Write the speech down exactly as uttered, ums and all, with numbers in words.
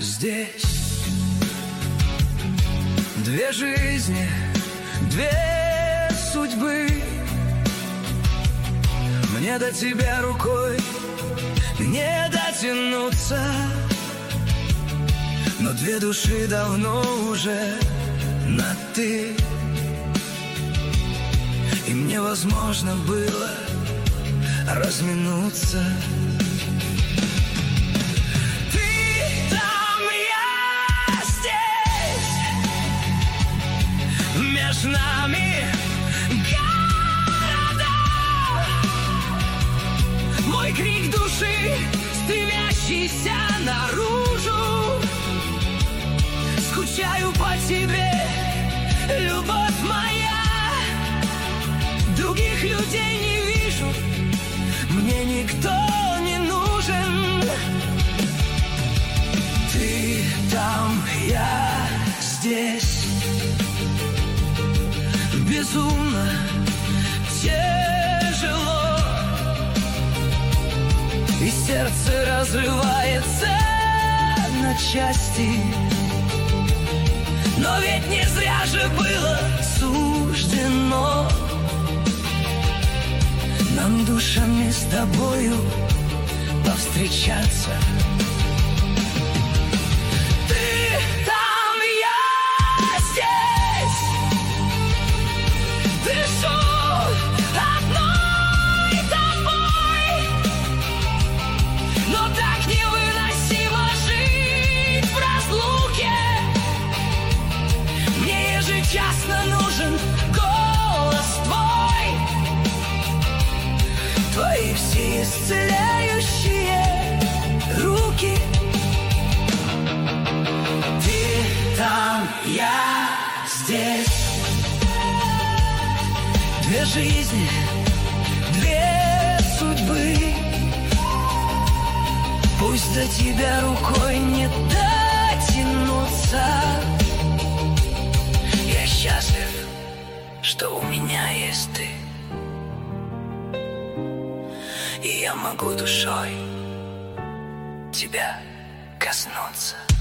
здесь. Две жизни, две судьбы. Мне до тебя рукой не дотянуться, но две души давно уже на «ты». Им невозможно было разминуться. Ты там, я здесь. Между нами города. Мой крик души, стремящийся наружу. Скучаю по тебе, любовь моя. Других людей не вижу, мне никто не нужен. Ты там, я здесь. Безумно тяжело, и сердце разрывается на части. Но ведь не зря же было суждено нам душами с тобою повстречаться. Ты там, я здесь. Дышу одной тобой, но так невыносимо жить в разлуке. Мне ежечасно нужен голос твой, твои все исцеляющие руки. Ты там, я здесь. Две жизни, две судьбы. Пусть до тебя рукой не дотянуться. Я счастлив, что у меня есть ты, и я могу душой тебя коснуться.